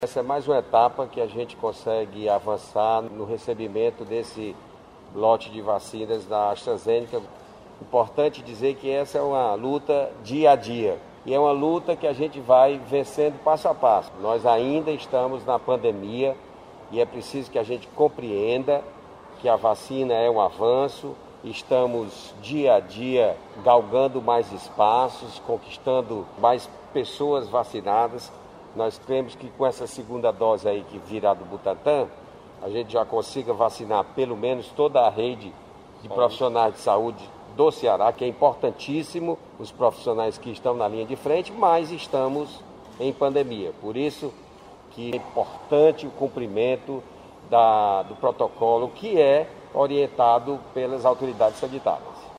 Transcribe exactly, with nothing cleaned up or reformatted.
Essa é mais uma etapa que a gente consegue avançar no recebimento desse lote de vacinas da AstraZeneca. Importante dizer que essa é uma luta dia a dia e é uma luta que a gente vai vencendo passo a passo. Nós ainda estamos na pandemia e é preciso que a gente compreenda que a vacina é um avanço. Estamos dia a dia galgando mais espaços, conquistando mais pessoas vacinadas. Nós cremos que com essa segunda dose aí que virá do Butantan, a gente já consiga vacinar pelo menos toda a rede de profissionais de saúde do Ceará, que é importantíssimo, os profissionais que estão na linha de frente, mas estamos em pandemia. Por isso que é importante o cumprimento da, do protocolo que é orientado pelas autoridades sanitárias.